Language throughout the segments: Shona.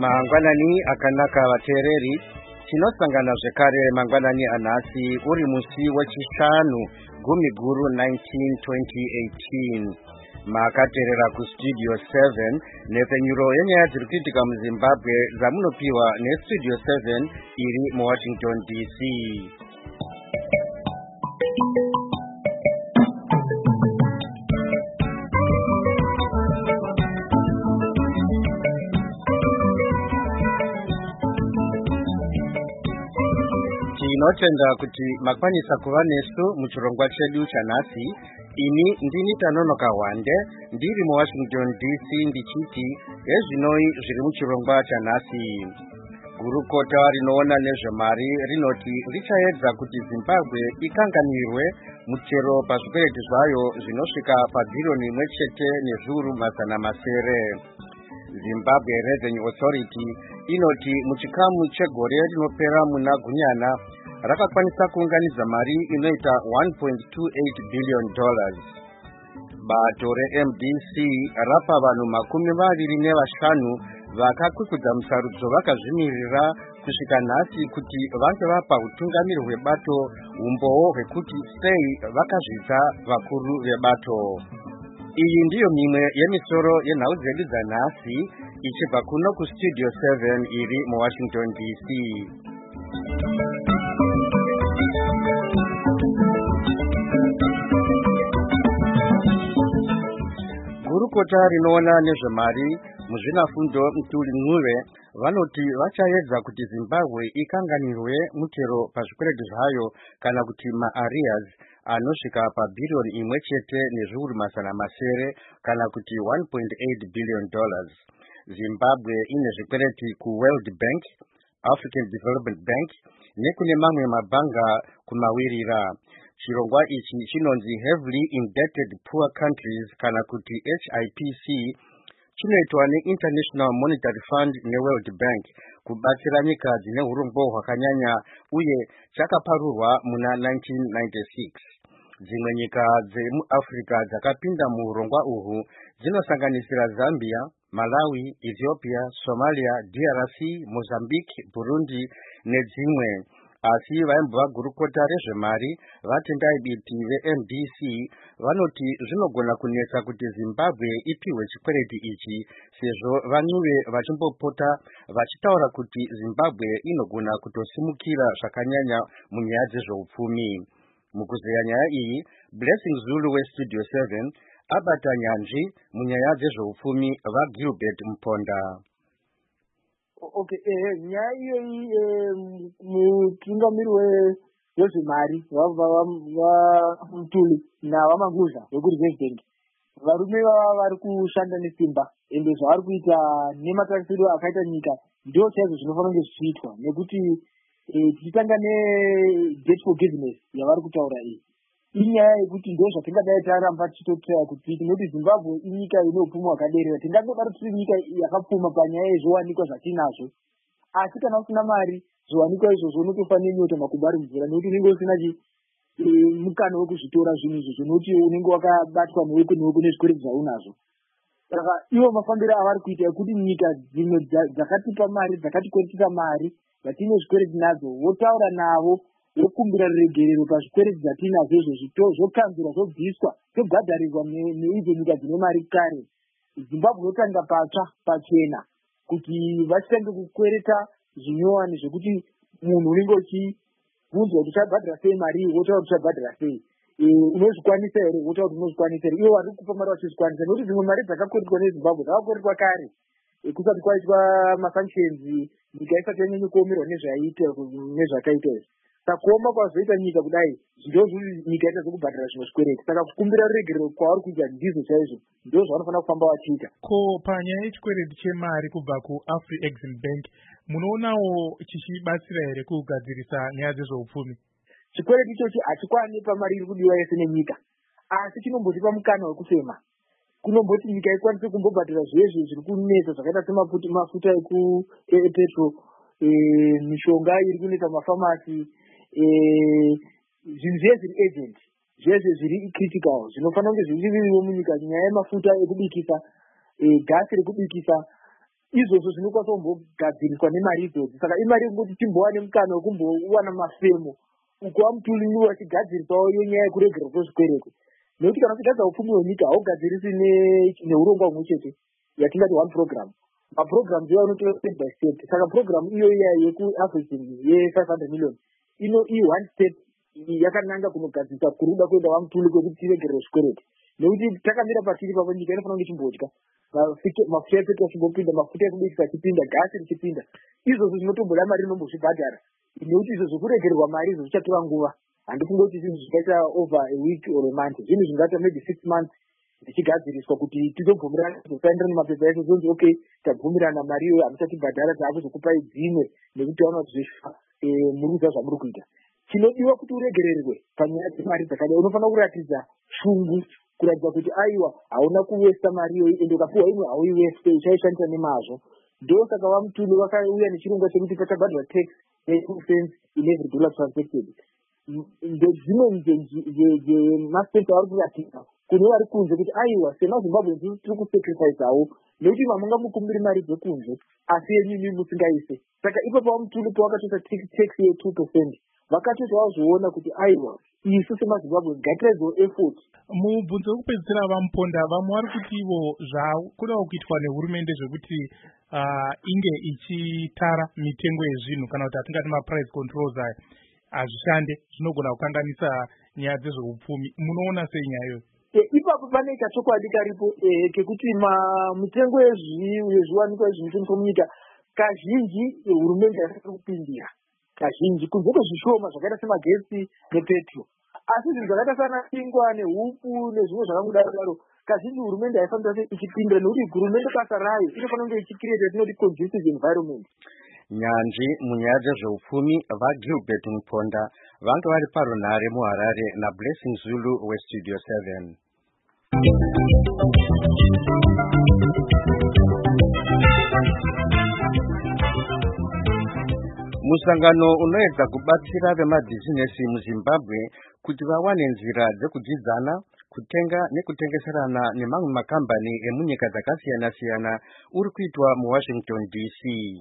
Mangwanani akanaka vateereri, tinosangana zvekare mangwanani anhasi uri musi wechishanu gumi guru 19/2018. Makateerera kustudio 7 nepfenyuro yenyaya dziri kuitika muZimbabwe dzamunopiwa nestudio 7 iri muWashington DC. Tinotenda kuti makwanisa kuva nesu muchirongwa chedu chanhasi. Ini ndini Tanonoka Wande, ndiri muWashington DC ndichiti ezvinoi zviri muchirongwa chanhasi. Gurukota rinoona nezvemari rinoti richaedza kuti Zimbabwe ikanganirwe mutero pazvikwereti zvayo zvinosvika pabhiriyoni 1.9. Zimbabwe Revenue Authority inoti muchikamu chegore rinopera muna Gunyana rakakwanisa kuunganidza mari inoita $1.28 billion. Bato reMDC rapa vanhu 25 vakakwikudza musarudzo vakazvimirira kusvika nhasi kuti vange vapa utungamiri hwebato umboo hwekuti sei vakazvidza vakuru vebato. Iyi ndiyo mimwe yemisoro yenhau dzedu dzanhasi ichibva kuno kustudio 7 iri muWashington DC. Gurukota rinoona nezvemari muzvinafundo Mutuli Ncube vanoti vachaedza kuti Zimbabwe ikanganirwe mutero pazvikwereti zvayo kana kuti maarrears anosvika pabhiriyoni 1.9 kana kuti $1.8 billion. Zimbabwe ine zvikwereti kuWorld Bank, African Development Bank nekune mamwe mabhanga kumawirira. Chirongwa ichi chinonzi Heavily Indebted Poor Countries kana kuti HIPC chinoitwa neInternational Monetary Fund neWorld Bank kubatsira nyika dzine urombo hwakanyanya uye chakaparurwa muna 1996. Dzimwe nyika dzemuAfrica dzakapinda muurongwa uhu dzinosanganisira Zambia, Malawi, Ethiopia, Somalia, DRC, Mozambique, Burundi nedzimwe. Asi vaimbova gurukota rezvemari vatendai biti veMDC vanoti zvinogona kunetsa kuti Zimbabwe ipiwe chikwereti ichi sezvo vanyuve vachimbopota vachitaura kuti Zimbabwe inogona kutosimukira zvakanyanya munyaya dzezveupfumi. Mukuzeya nyaya iyi, Blessing Zulu westudio 7 abata nyanzvi munyaya dzezveupfumi vaGilbert Mponda. Okay, nyaya iyoyi mutungamiri wezvemari Mutuli navaManguza vekuReserve Bank varume vava vari kushanda nesimba ende zvavari kuita nematarisiro akaita nyika ndio chaizvo zvinofanira kunge zvichiitwa nekuti tichitanga nedebt forgiveness yavari kutaura iyi inyaya yekuti ndio zvatingadai taramba tichitotraya kuti tinoti Zimbabwe inyika ine upfumi hwakaderera tingangodaro tiri nyika yakapfuma panyaya yezviwanikwa zvatinazvo asi kana usina mari zviwanikwa izvozvo unotofanira nyota makubari mvura nekuti unenge usina mukana wekuzvitora zvinhu izvozvo nokuti unenge wakabatwa neweko nezvikwereti zvaunazvo. Saka ivo mafambiro avari kuita ekuti nyika dzimwe dzakatipa mari dzakatikweretera mari dzatine zvikwereti nadzo votaura navo vokumbira regerero pazvikwereti dzatinazo izvozvo zvokanzurwa zvobviswa zvobhadharirwa neidzo nyika dzine mari kare. Zimbabwe yotanga patsva pachena kuti vachitange kukwereta zvinyowani zvekuti munhu unenge uchibvunzwa kuti uchabhadhara sei mari iyi wotaura kuti uchabhadhara sei, unozvikwanisa here wotaura kuti unozvikwanisa here, ivo vari kupa mari vachizvikwanisa nekuti dzimwe mari dzakakweretwa neZimbabwe dzakakweretwa kare kusati kwaitwa masanctions nyika isati yanyanya kuomerwa nezvakaita izvi. Saka kuoma kwazoita nyika kudai ndozviri nyika ita zvekubhadhara zvimwe zvikwereti. Saka kukumbira ruregerero kwavari kuita ndizvo chaizvo ndo zvavanofanira kufamba vachiita. Ko panyaya yechikwereti chemari kubva kuAfri-Exim Bank munoonawo chichibatsira here kugadzirisa nyaya dzezveupfumi? Chikwereti ichochi hachikwani pamari iri kudiwa yese nenyika asi chinombotipa mukana wekufema. Kunomboti nyika ikwanise kumbobhadhara zveshe zviri kunetsa zvakaita semafuta epetro, mishonga iri kunetsa mafamasi, zvinhu zviye zviri agent zveshe zviri critical zvinofanira kunge zviriwo munyika. Nyaya yemafuta ekubikisa, gasi rekubikisa, izvozvo zvinokwanisa kumbogadziriswa nemari idzodzo. Saka imari yekuti timbowane mukana wekumbowana mafemo uko vamutuli ndivo vachigadziriswawo yenyaya yekuregerwa kwezvikwereti. Nekuti kana uchigadzira upfumi hwenyika haugadzirisi neurongwa humwe chete yatingati one program. Maprogramu iwo anotora step by step. Saka program iyo yekuafrican ye500 million one step yakananga kunogadzirisa kuruda kuenda vamutuli kwekuti tiregerwe zvikwereti. Nekuti takamira patiri papo nyika inofanira kunge ichimbodya mafuta epetrol achimbopinda, mafuta ekubikisa achipinda, gasi richipinda. Izvozvo zvinotomboda mari inombozvibhadhara. Nekuti izvo zvekuregerwa mari izvo zvichatora nguva. Handifungi kuti zvinhu zvikaita over a week or a month. Zvinhu zvingaita maybe 6 months zvichigadziriswa kuti tizobvumirana kuzosaindira nemapepa edu zonzi okay tabvumirana mari iyoyo hamuchatibhadhara taakuzokupai dzimwe nekuti taona kuti zveshuwa muri kuziva zvamuri kuita. Chinodiwa kuti uregererwe panyaya dzemari dzakadai unofanira kuratidza shungu, kuratidza kuti aiwa hauna kuwesta mari iyoyi ende ukapiwa imwe hauiweste uchaishandisa nemazvo. Ndosaka vamutuli vakauya nechirongwa chekuti pachabhadhara tax expense in every dollar transacted. Ndedzimwe dzemaspesa avari kuratidza kune vari kunze kuti aiwa semazimbabwe tiri kusacrificeawo nekuti mamunga mukumbiri mari dzekunze asi yenyinyi musingaise. Saka ipapo vamutuli pavakatoisa tax ye2%, vakatoti vazvoona kuti aiwa isu semazimbabwe ngatiedzewo effort. Mubvunzo wekupedzisira vamuponda vamwe vari kuti ivo zvakudawo kuitwa nehurumende zvekuti inge ichitara mitengo yezvinhu kana kuti atingati maprice controls aya hazvishande, zvinogona kukanganisa nyaya dzezveupfumi. Munoona sei nyaya iyoyo? Ipapo pane kachokwadi karipo kekuti mitengo yezviwanikwa zvinoshandiswa munyika kazhinji hurumende yasati kupindira kazhinji kunze kwezvishoma zvakaita semagetsi nepetro. Asi zvinhu zvakaita sana chingwa nehupu nezvimwe zvakangodaro kazhinji hurumende haifanira ichipindira nekuti hurumende basa rayo inofanira kunge ichicreate yatinoti conducive environment. Nyanzvi munyaya dzezveupfumi vaGilbert Muponda vanga vari parunhare muHarare naBlessing Zulu weStudio 7. Musangano unoedza kubatsira vemabhizinesi muZimbabwe kuti vawane nzira dzekudzidzana, kutenga nekutengeserana nemamwe makambani emunyika dzakasiyana-siyana uri kuitwa muWashington DC.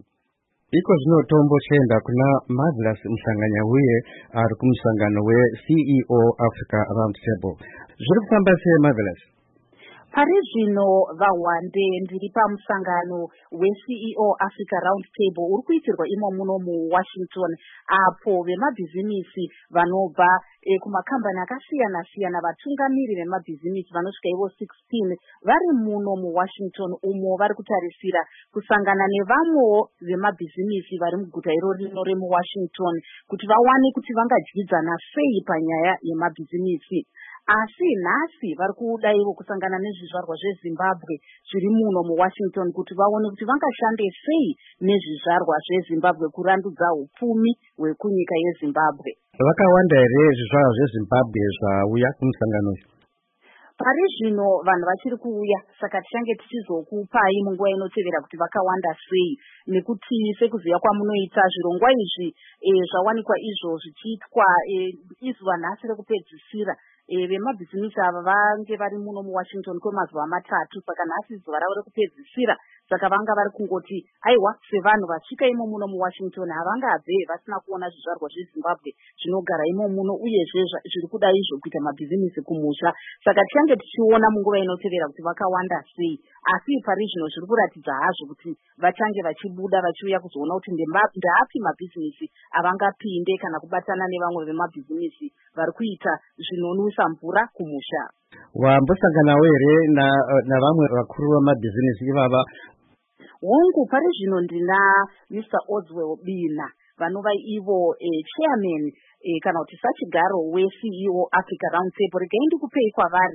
Iko zvino tombochenda kuna Marvelous Mhlanganyauye ari kumusangano weCEO Africa Round Table. Zviri kufamba sei Marvelous? Pari zvino vahwande ndiri pamusangano weCEO Africa Round Table uri kuitirwa imo muno muWashington, apo vemabhizinisi vanobva kumakambani akasiyana-siyana, vatungamiri vemabhizinisi vanosvika ivo 16 vari muno muWashington umo vari kutarisira kusangana nevamwewo vemabhizinisi vari muguta iro rino remuWashington kuti vawane kuti vangadyidzana sei panyaya yemabhizinisi. Asi nhasi vari kuda ivo kusangana nezvizvarwa zveZimbabwe zviri muno muWashington kuti vaone kuti vangashande sei nezvizvarwa zveZimbabwe kurandudza upfumi hwekunyika yeZimbabwe. Vakawanda here zvizvarwa zveZimbabwe zvauya kumusangano uyu? Pari zvino vanhu vachiri kuuya, saka tichange tichizokupai munguva inotevera kuti vakawanda sei, nekuti sekuziva kwamunoita zvirongwa izvi zvawanikwa izvo zvichiitwa izuva nhasi rekupedzisira. Vemabhizinisi ava vange vari muno muWashington kwemazuva 3, saka nhasi zuva ravo rekupedzisira. Saka vanga vari kungoti aiwa sevanhu vasvika imo muno muWashington havangabve vasina kuona zvizvarwa zveZimbabwe zvinogara imo muno uyezve zviri kuda izvo kuita mabhizinisi kumusha. Saka tichange tichiona munguva inotevera kuti vakawanda sei, asi pari zvino zviri kuratidza hazvo kuti vachange vachibuda vachiuya kuzoona kuti ndeapi mabhizinisi avangapinde kana kubatana nevamwe vemabhizinisi vari kuita zvinonwisa mvura kumusha. Wambosanganawo here navamwe vakuru vamabhizinisi ivava? Hongu, pari zvino ndina Mr. Oswell Bina vanova ivo chairman kana kuti sachigaro weCEO Africa Round Table. Regai ndikupei kwavari.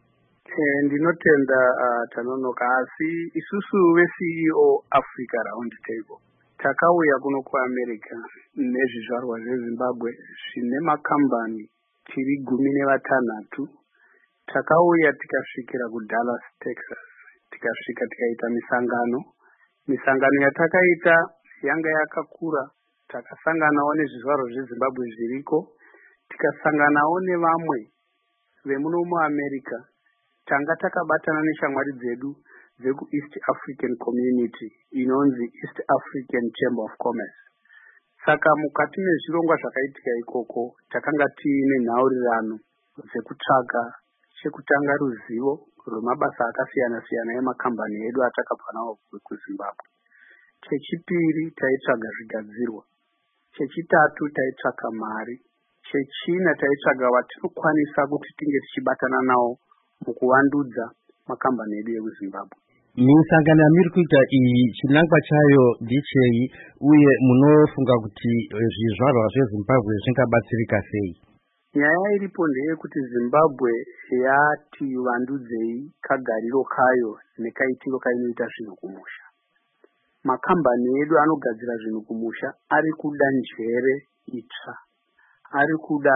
Ndinotenda Tanonoka, asi isusu weCEO Africa Round Table takauya kuno kuAmerica nezvizvarwa zveZimbabwe zvine makambani tiri 16. Takauya tikasvikira kuDallas, Texas, tikasvika tikaita misangano yatakaita yanga yakakura. Takasanganawo nezvizvarwa zveZimbabwe zviriko, tikasanganawo nevamwe vemuno muAmerica. Tanga takabatana neshamwari dzedu dzeku-East African Community inonzi East African Chamber of Commerce. Saka mukati mezvirongwa zvakaitika ikoko takanga tiine nhaurirano dzekutsvaga chekutanga ruzivo rwemabasa akasiyana-siyana emakambani edu atakabva nawo kuZimbabwe. Chechipiri taitsvaga zvigadzirwa. Chechitatu taitsvaga mari. Chechina taitsvaga vatinokwanisa kuti tinge tichibatana nawo mukuvandudza makambani edu ekuZimbabwe. Misangano yamiri kuita iyi chinangwa chayo ndechei uye munofunga kuti zvizvarwa zveZimbabwe zvingabatsirika sei? Nyaya iripo ndeyekuti Zimbabwe yati vandudzei kagariro kayo nekaitiro kainoita zvinhu kumusha. Makambani edu anogadzira zvinhu kumusha ari kuda njere itsva, ari kuda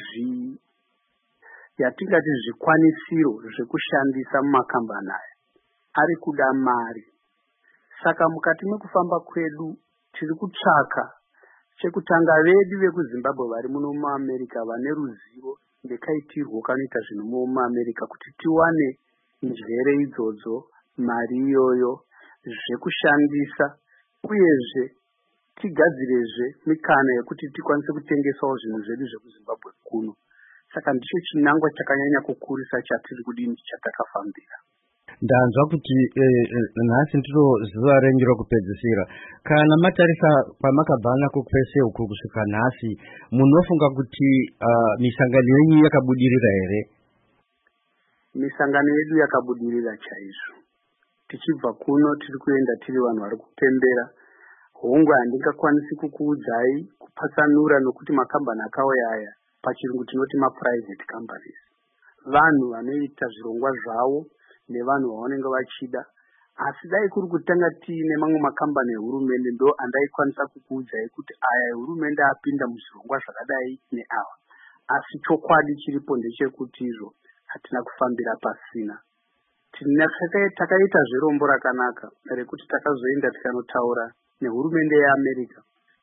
yatingati zvikwanisiro zvekushandisa mumakambani aya, ari kuda mari. Saka mukati mekufamba kwedu tiri kutsvaka chekutanga vedu vekuZimbabwe vari muno muAmerica vane ruzivo nekaitirwo kanoita zvinhu muAmerica kuti tiwane njere idzodzo, mari iyoyo, zvekushandisa uyezve tigadzirezve mikana yekuti tikwanise kutengesawo zvinhu zvedu zvekuZimbabwe kuno. Saka ndicho chinangwa chakanyanya kukurisa chatiri kudini chatakafambira. Ndanzwa kuti nhasi ndiro zuva renyu rokupedzisira. Kana matarisa pamakabva kwese uku kusvika nhasi, munofunga kuti misangano yenyu yakabudirira here? Misangano yedu yakabudirira chaizvo. Tichibva kuno tiri kuenda tiri vanhu vari kupembera. Hongu handingakwanisi kukuudzai kupatsanura nokuti makambani akauya aya pachirungu tinoti ma-private companies. Vanhu vanoita zvirongwa zvavo nevanhu vavanenge vachida. Asi dai kuri kutanga tiine mamwe makambani ehurumende ndo andaikwanisa kukuudzai kuti aya ehurumende apinda muzvirongwa zvakadai neava. Asi chokwadi chiripo ndechekuti izvo hatina kufambira pasina. Takaita zverombo rakanaka rekuti takazoenda tikanotaura nehurumende yeAmerica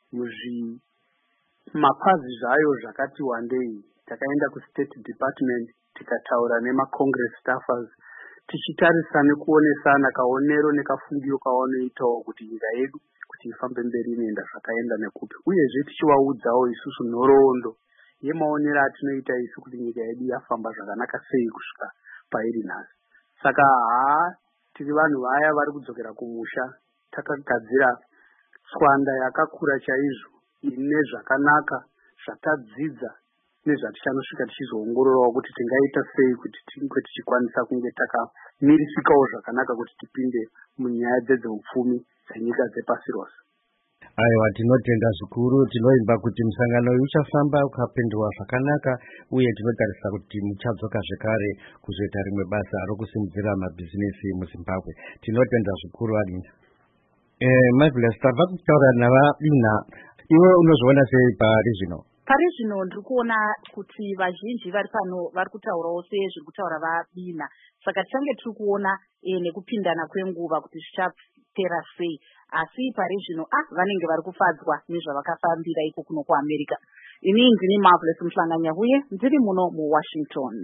mapazi zvayo zvakati wandei. Takaenda kuState Department tikataura nemaCongress staffers tichitarisa nekuonesana kaonero nekafungiro kavanoitawo kuti nyika yedu kuti ifambe mberi inoenda zvakaenda nekupi, uyezve tichivaudzawo isusu nhoroondo yemaonero atinoita isu kuti nyika yedu yafamba zvakanaka sei kusvika pairi nhasi. Saka tiri vanhu vaya vari kudzokera kumusha takagadzira tswanda yakakura chaizvo ine zvakanaka zvatadzidza nezvatichanosvika tichizoongororawo kuti tingaita sei kuti tinge tichikwanisa kunge takamirisikawo zvakanaka kuti tipinde munyaya dzezveupfumi dzenyika dzepasi rose. Aiwa, tinotenda zvikuru. Tinoimba kuti musangano uyu uchafamba ukapindwa zvakanaka uye tinotarisa kuti muchadzoka zvekare kuzoita rimwe basa rokusimudzira mabhizinesi muZimbabwe. Tinotenda zvikuru Adina. Marvelous, tabva kutaura navadina. Iwe unozviona sei pari zvino? Pari zvino ndiri kuona kuti vazhinji vari pano vari kutaurawo sezviri kutaura vadina. Saka tichange tiri kuona nekupindana kwenguva kuti zvichapera sei. Asi pari zvino vanenge vari kufadzwa nezvavakafambira iko kuno kuAmerica. Ini ndini Marvelous Mhlanganya-Huye, ndiri muno muWashington.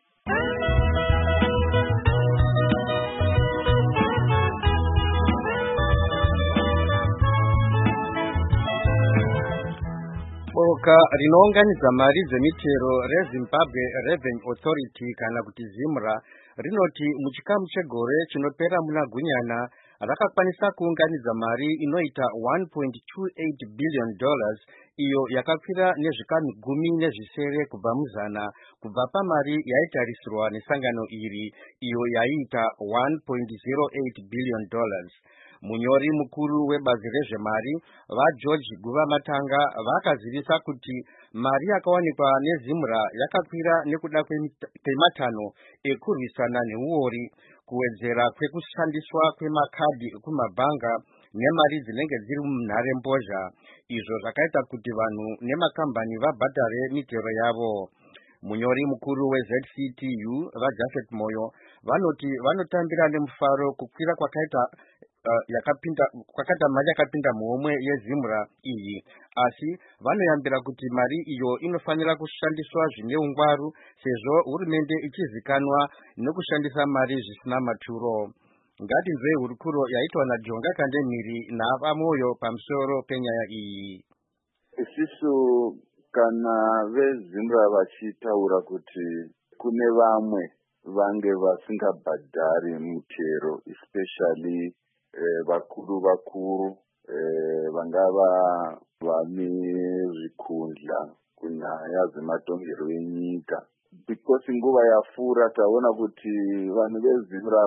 Boka rinounganidza mari dzemitero reZimbabwe Revenue Authority kana kuti ZIMRA rinoti muchikamu chegore chinopera muna Gunyana rakakwanisa kuunganidza mari inoita $1.28 billion iyo yakakwira nezvikanu 17 kubva muzana kubva pamari yaitarisirwa nesangano iri iyo yaita $1.08 billion. Munyori mukuru webazi rezvemari vaGeorge Guva Matanga vakazivisa kuti mari yakawanikwa neZIMRA yakakwira nekuda kwematanho ekurwisana neuori, kuwedzera kwekushandiswa kwemakadhi kumabhanga nemari dzinenge dziri munharembozha, izvo zvakaita kuti vanhu nemakambani vabhadhare mitero yavo. Munyori mukuru weZCTU vaJafet Moyo vanoti vanotambira nemufaro kukwira kwakaita mari yakapinda muhomwe yeZIMRA iyi, asi vanoyambira kuti mari iyo inofanira kushandiswa zvine ungwaru sezvo hurumende ichizikanwa nekushandisa mari zvisina maturo. ngatinzwe hurukuro yaitwa naJonga Kandemiri naVamoyo pamusoro penyaya iyi. Isisu kana veZimbra vachitaura kuti kune vamwe vange vasingabhadhari mutero, especially vakuru vangava vane zvikundla kunyaya dzematongerwo enyika. Because nguva yapfuura taona kuti vanhu veZimbra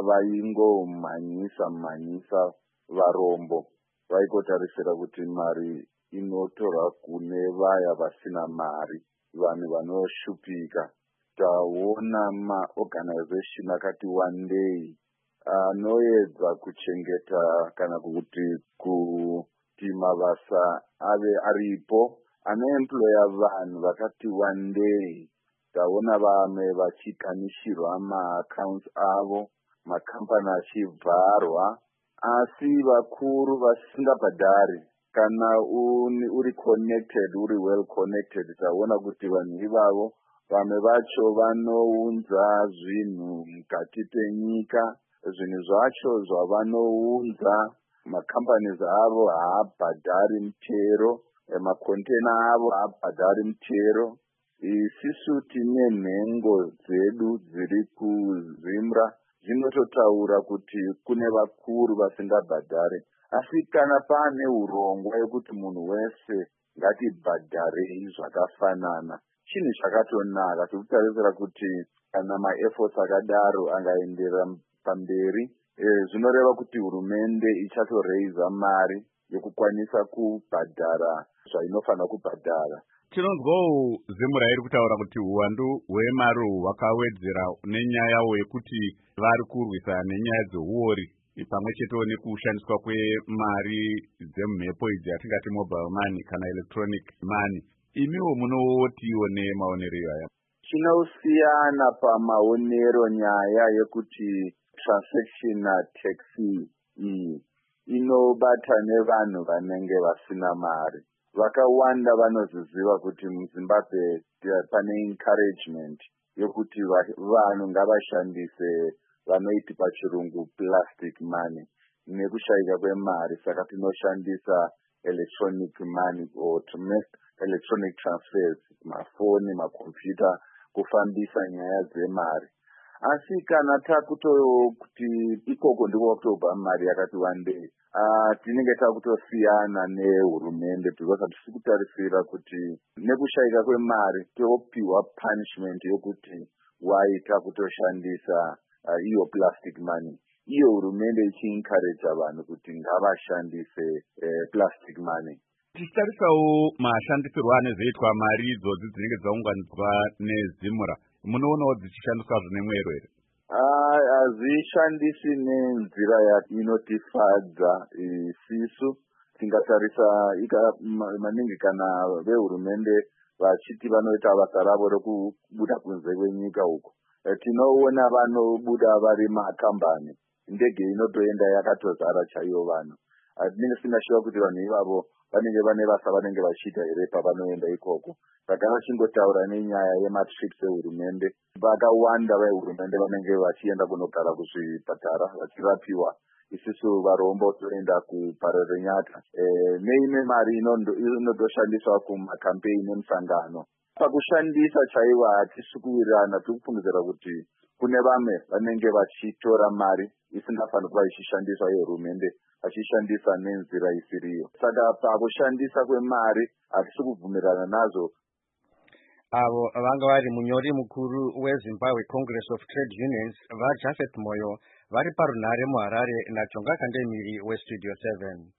vaingomhanyisa varombo, vaikotarisira kuti mari inotorwa kune vaya vasina mari, vanhu vanoshupika. Taona maorganization akati wandei anoedza kuchengeta kana kuti mabasa ave aripo anoemploya vanhu vakati wandei. Taona vamwe vachikanishirwa maaccounts avo, makampani achivharwa, asi vakuru vasingabhadhari. Kana uri connected, uri well connected, taona kuti vanhu ivavo vamwe vacho vanounza zvinhu mukati penyika, zvinhu zvacho zvavanounza macompanies avo haabhadhari mutero, makontena avo haabhadhari mutero. Isisu tine nhengo dzedu dziri kuZimbra dzinototaura kuti kune vakuru vasingabhadhari. Asi kana pane urongwa yekuti munhu wese ngatibhadharei zvakafanana, chinhu chakatonaka tikutarisira kuti kana maefforts akadaro angaenderera pamberi, zvinoreva kuti hurumende ichatoreiza mari yekukwanisa kubhadhara zvainofanira kubhadhara. Tinonzwawo Zimbra iri kutaura kuti uwandu hwemari hwakawedzera nenyaya yekuti vari kurwisana nenyaya dzeuori pamwe chetewo nekushandiswa kwemari dzemhepo idzi yatingati mobile money kana electronic money. Imiwo munotiwo nemaonero aya? Chinosiyana pamaonero nyaya yekuti transaction tax iyi inobata nevanhu vanenge vasina mari. Vakawanda vanoziziva kuti muZimbabwe pane encouragement yokuti vanhu ngavashandise vanoiti pachirungu plastic money nekushayika kwemari. Saka tinoshandisa electronic money or electronic transfers, mafoni, makompyuta kufambisa nyaya dzemari. Asi kana takuti ikoko ndiko kutobva mari yakati wandei, tinenge takutosiyana nehurumende, because hatisi kutarisira kuti nekushayika kwemari topiwa punishment yokuti waita kutoshandisa iyo plastic money. Iyo hurumende ichiencourage vanhu kuti ngavashandise plastic money. Tichitarisawo mashandisirwo anozoitwa mari idzodzi dzinenge dzaunganidzwa neZimbra, munoonawo dzichishandiswa zvinemwero here? Hazvishandisi nenzira inotifadza isisu. Tingatarisa maningi kana vehurumende vachiti vanoita basa ravo rekubuda kunze kwenyika uko, tinoona vanobuda vari makambani, ndege inotoenda yakatozara chaiyo vanhu. Tinenge tinashiva kuti vanhu ivavo vanenge vane basa vanenge vachiita here pavanoenda ikoko. Saka vachingotaura nenyaya yematrips ehurumende, vakawanda vehurumende vanenge vachienda kunogara kuzvipatara vachirapiwa. Isisu varombo toenda kuParerenyata. Neimwe mari inodoshandiswa kumakampeini nemusangano. Pakushandisa chaivo hatisi kuwirirana, tikufungidzira kuti kune vamwe vanenge vachitora mari isingafanira kuva ichishandiswa yehurumende vachishandisa nenzira isiriyo. Saka pakushandisa kwemari hatisi kubvumirana nazvo. Avo vanga vari munyori mukuru weZimbabwe Congress of Trade Unions vaJafet Moyo vari parunhare muHarare naJonga Kandemiri weStudio 7.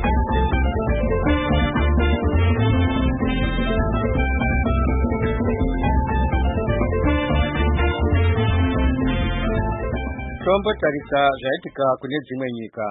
Tombotarisa zvaitika kune dzimwe nyika.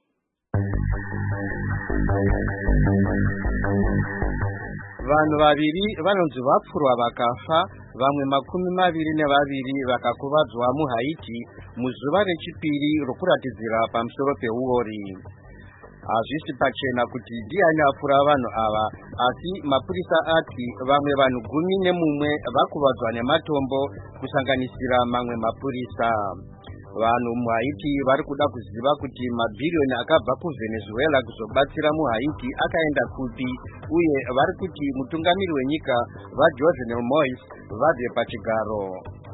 Vanhu vaviri vanonzi vapfurwa vakafa, vamwe 22 vakakuvadzwa muHaiti muzuva rechipiri rokuratidzira pamusoro peuori. Hazvisi pachena kuti ndiani apfura vanhu ava, asi mapurisa ati vamwe vanhu 11 vakuvadzwa nematombo kusanganisira mamwe mapurisa. vanhu muHaiti vari kuda kuziva kuti mabhiriyoni akabva kuVenezuela kuzobatsira muHaiti akaenda kupi, uye vari kuti mutungamiri wenyika vaJovenel Moise vabve pachigaro.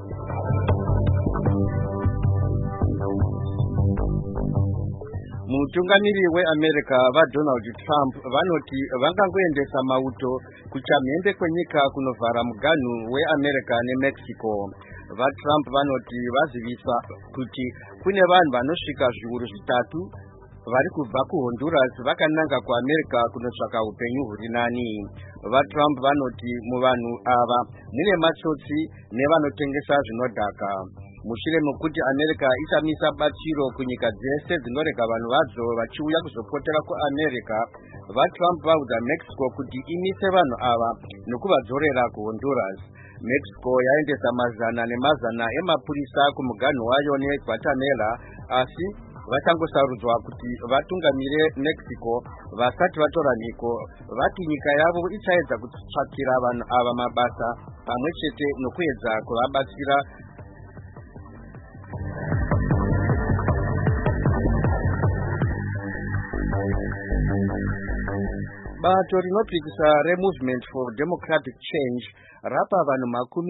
Mutungamiri weAmerica vaDonald Trump vanoti vangangoendesa mauto kuchamhembe kwenyika kunovhara muganhu weAmerica neMexico. VaTrump vanoti vazivisa kuti kune vanhu vanosvika zviuru zvitatu vari kubva kuHonduras vakananga kuAmerica kunotsvaka upenyu huri nani. VaTrump vanoti muvanhu ava mune matsotsi nevanotengesa zvinodhaka. Mushure mekuti America ichamisa batsiro kunyika dzese dzinorega vanhu vadzo vachiuya kuzopotera kuAmerica, vaTrump vaudza Mexico kuti imise vanhu ava nekuvadzorera kuHonduras. Mexico yaendesa mazana nemazana emapurisa kumuganhu wayo neGuatemala, asi vachangosarudzwa kuti vatungamire Mexico vasati vatora mhiko. Vati nyika yavo ichaedza kutsvakira vanhu ava mabasa pamwe chete nokuedza kuvabatsira. Bato rinopikisa reMovement for Democratic Change rapa vanhu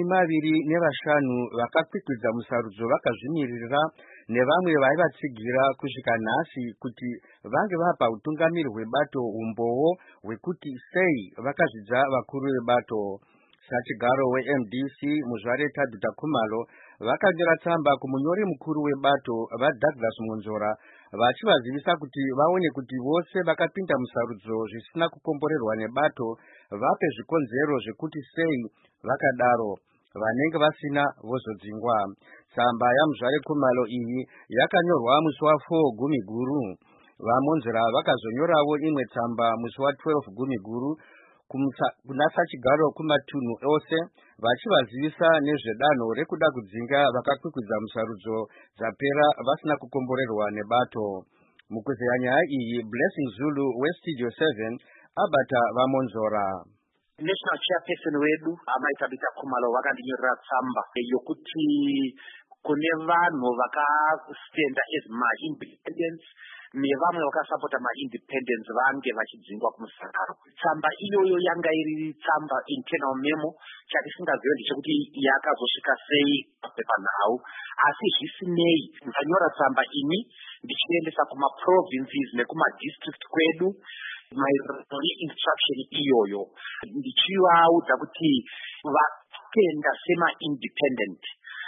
25 vakakwikwidza musarudzo vakazvimirira nevamwe vaivatsigira kusvika nhasi kuti vange vapa utungamiri hwebato umbowo hwekuti sei vakazvidza vakuru vebato. Sachigaro weMDC Muzvareta Dutta Khumalo vakanyora tsamba kumunyori mukuru webato vaDouglas Monzora vachivazivisa kuti vaone kuti vose vakapinda musarudzo zvisina kukomborerwa nebato vape zvikonzero zvekuti sei vakadaro, vanenge vasina vozodzingwa. Tsamba yaMuzvare Khumalo iyi yakanyorwa musi wa4 Gumiguru. VaMonzora vakazonyorawo imwe tsamba musi wa12 Gumiguru kuna Sachigaro kumatunhu ose vachivazivisa nezvedanho rekuda kudzinga vakakwikwidza musarudzo dzapera vasina kukomborerwa nebato. Mukuzeya nyaya iyi, Blessing Zulu weStudio 7 abata vaMonzora. National Chairperson wedu amaita Dutta Khumalo vakandinyorera tsamba yokuti kune vanhu vakastenda as ma-independents nevamwe vakasapota ma-independents vange vachidzingwa kumusagaro. Tsamba iyoyo yanga iri tsamba internal memo, chatisingazivi ndechekuti yakazosvika sei papepanhau, asi zvisinei ndanyora tsamba ini ndichiendesa kuma-provinces nekuma-district kwedu maererano neinstruction iyoyo, ndichivaudza kuti vatenda sema-independent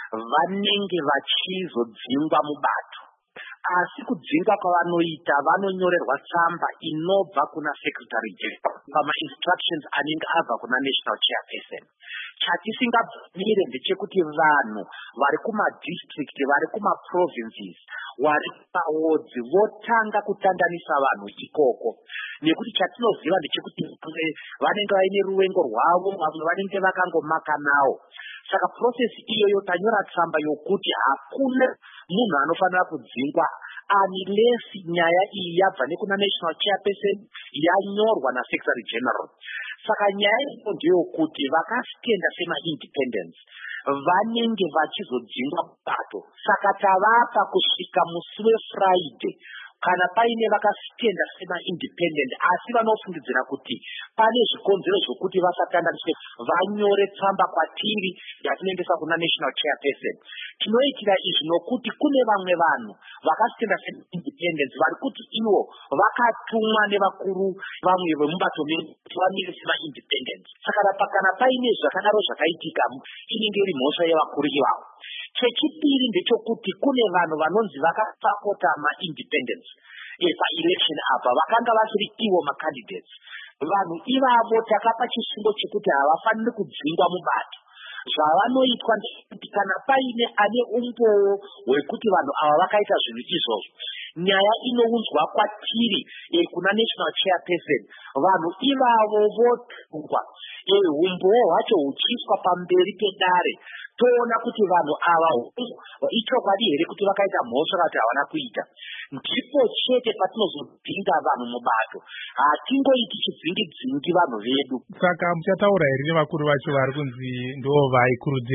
vanenge vachizodzingwa mubato. Asi kudzinga kwavanoita vanonyorerwa tsamba inobva kuna Secretary General pama-instructions anenge abva kuna National Chairperson. Chatisingabvumire ndechekuti vanhu vari kuma-district, vari kuma-provinces, vari pawards votanga kutandanisa vanhu ikoko, nekuti chatinoziva ndechekuti vanenge vaine ruvengo rwavo, vamwe vanenge vakangomaka nawo. Saka process iyoyo tanyora tsamba yokuti hakuna munhu anofanira kudzingwa unless nyaya iyi yabva nekuna National Chairperson yanyorwa naSecretary General. Saka nyaya iyo ndeyokuti vakastenda sema-independents vanenge vachizodzingwa mubato. Saka tavapa kusvika musi weFriday kana paine vakastenda sema-independent asi vanofungidzira kuti pane zvikonzero zvokuti vasatandaniswe, vanyore tsamba kwatiri yatinoendesa kuna National Chairperson. Tinoitira izvi nokuti kune vamwe vanhu vakastenda sema-independents vari kuti ivo vakatumwa nevakuru vamwe vemubato kuti vamire sema-independents. Saka kana paine zvakadaro zvakaitika inenge iri mhosva yevakuru ivavo. Chechipiri ndechekuti kune vanhu vanonzi vakasapota ma-independents pa-election apa vakanga vasiri ivo ma-candidates. Vanhu ivavo takapa chisungo chekuti havafaniri kudzingwa mubato. Zvavanoitwa ndekuti kana paine ane umbowo hwekuti vanhu ava vakaita zvinhu izvozvo, nyaya inounzwa kwatiri kuna National Chairperson, vanhu ivavo votungwa, umbowo hwacho huchiiswa pamberi pedare, toona kuti vanhu ava ichokwadi here kuti vakaita mhosva kana kuti havana kuita. Ndipo chete patinozodzinga vanhu mubato, hatingoiti chidzingi-dzingi vanhu vedu. Saka muchataura here nevakuru vacho vari kunzi ndo vaikurudzira?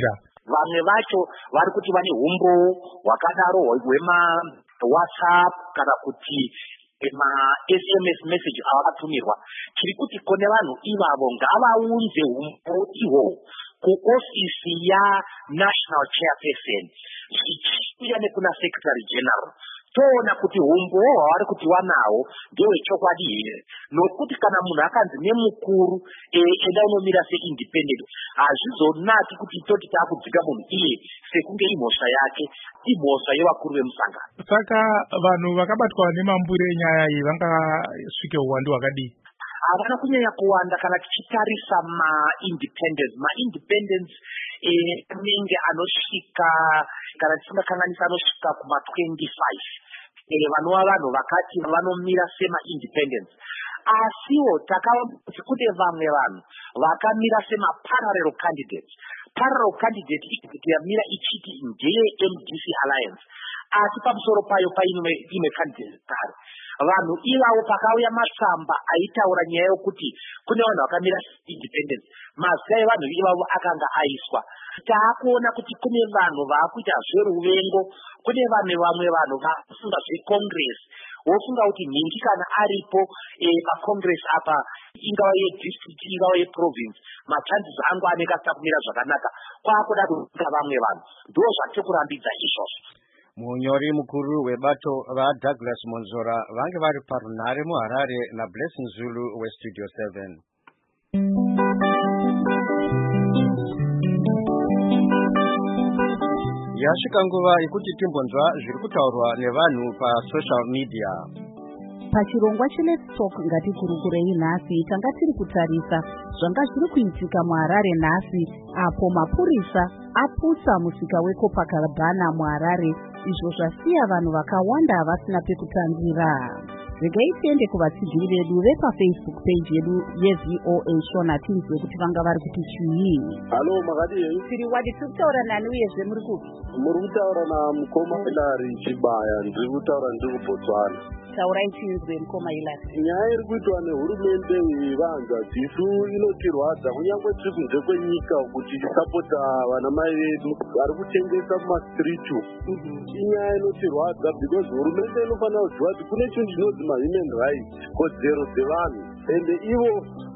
vamwe vacho vari kuti vane umbo hwakadaro hwema WhatsApp kana kuti SMS message avakatumirwa. Chiri kuti kune vanhu ivavo ngavaunze umbo ihwo kuofisi yaNational Chairperson zvichiuya nekuna Secretary General. Toona kuti umbo hwavari kuti wanawo ndewechokwadi here, nokuti kana munhu akanzi nemukuru eda unomira seindependent hazvizonaki kuti toti taakudzika munhu iye sekunge imhosva yake imhosva yevakuru vemusangano. Saka vanhu vakabatwa nemambure enyaya iyi vangasvike uwandu hwakadii? Havana kunyanya kuwanda kana tichitarisa maindependence anenge anosvika kana tisingakanganisa anosvika kuma-25 vanova vanhu vakati vanomira sema-independence. Asiwo takaona kuti kune vamwe vanhu vakamira sema-parallel candidates. Parallel candidate kuti yamira ichiti ndeye MDC Alliance, asi pamusoro payo paine imwe candidate kare. Vanhu ivavo pakauya matsamba aitaura nyaya yokuti kune vanhu vakamira independence, mazita evanhu ivavo akanga aiswa. Taakuona kuti kune vanhu vaakuita zveruvengo, kune vamwe vanhu vafunga zvecongress, wofunga kuti nhingi kana aripo pacongress apa, ingava yedistrict ingava yeprovince, machances angu anenge asina kumira zvakanaka, kwaakuda kuita vamwe vanhu. Ndo zvati kurambidza izvozvo. Munyori mukuru webato vaDouglas Monzora vange vari parunhare muHarare naBlessing Zulu weStudio 7. Yasvika nguva yekuti timbonzwa zviri kutaurwa nevanhu pasocial media. Pachirongwa cheLet's Talk ngatikurukirei nhasi tanga tiri kutarisa zvanga zviri kuitika muHarare nhasi, apo mapurisa aputsa musika weCopacabana muHarare, izvo zvasiya vanhu vakawanda vasina pekutambira. Regai tiende kuvatsigiri vedu vepafacebook page yedu yeVOA Shona tinzwe kuti vanga vari kuti chii. Halo, makadii? Tiri wadi tikutaura nani uyezve muri kupi? Muri kutaura namukoma Hilary Chibaya, ndiri kutaura ndiri kuBotswana. Taurai tinzwe mukoma Hilary. Nyaya iri kuitwa nehurumende yevanza dzisu inotirwadza, kunyange tiri kunze kwenyika kuti tisapota vanamai vedu vari kutengesa mumastriti. Inyaya inotirwadza because hurumende inofanira kuziva kuti kune chinhu chinonzi human rights, kodzero dzevanhu, ende ivo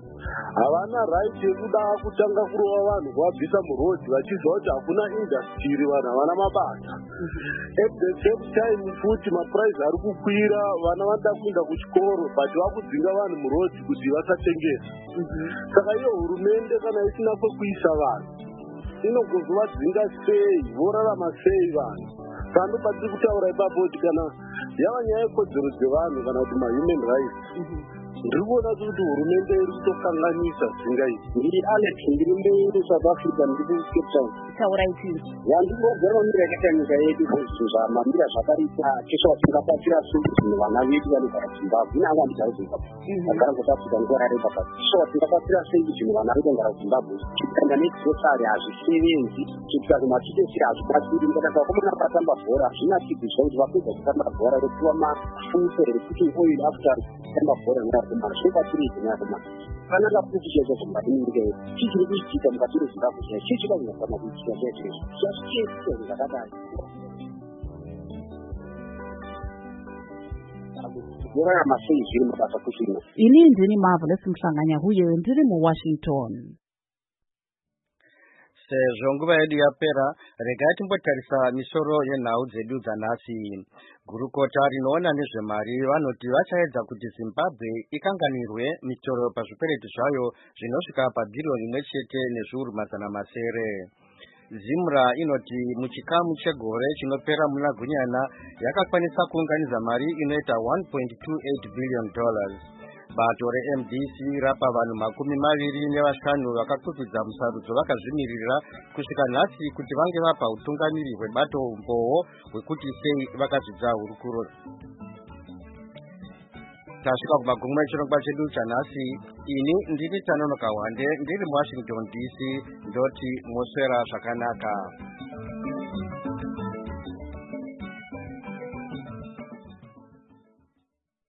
havana right yekuda kutanga kurova vanhu kuvabvisa murodhi vachiziva kuti hakuna industry, vanhu havana mabasa. At the same time futi mapuraizi ari kukwira, vana vanoda kuenda kuchikoro but vakudzinga vanhu murodhi kuti vasatengesa. Saka iyo hurumende kana isina kwekuisa vanhu inogozovadzinga sei, vorarama sei vanhu. Saka ndopatiri kutaura ipapo kuti kana yava nyaya yekodzero dzevanhu kana kuti mahuman rights, ndiri kuona kuti hurumende iri kutokanganisa zvingaiti. Ndiri Alex, ndiri muSouth Africa, ndiri kuCape Town. Taurai tinzwe. Yandinogara munyika yakaita nyika yedu zvinhu zvamamira zvakaita cheswa tingabatira sezvinhu vana vedu vanogara kuZimbabwe. Ine anga handizari Zimbabwe, agara kuSouth Africa nguva yareba basi. Cheswa tingabatira sezvinhu vana vedu vanogara kuZimbabwe. Chitanga neexosari hazvisevenzi, kusvika kumachitesiri hazvibatsiri. Ndikatanga kumuna patamba bhora hazvinatidizva kuti vapedza kutamba bhora ropiwa mafuso rekuti oil after kutamba bhora neakomana zvobatsiri neakomana. Kanaka kuti chese mukati munyika yedu chichiri kuitika mukati meZimbabwe chai chichida kunofanira kuitika chaizvo zvazvichiitika zvakadai. Yorarama sei zviri mabasa kuchina. Ini ndini Marvelous Mhlanganya huye ndiri muWashington. Sezvo nguva yedu yapera, regai timbotarisa misoro yenhau dzedu dzanhasi. Gurukota rinoona nezvemari vanoti vachaedza kuti Zimbabwe ikanganirwe mitoro pazvikwereti zvayo zvinosvika pabhirioni 1.7. Zimra inoti muchikamu chegore chinopera muna Gunyana yakakwanisa kuunganidza mari inoita $1.28 billion. Bato reMDC rapa vanhu 25 vakakwikwidzwa musarudzo vakazvimirira kusvika nhasi kuti vange vapa utungamiri hwebato umbowo hwekuti sei vakazvidza hurukuro. Tasvika kumagungwa echirongwa chedu chanhasi. Ini ndiri Tanonoka Wande ndiri muWashington DC, ndoti moswera zvakanaka.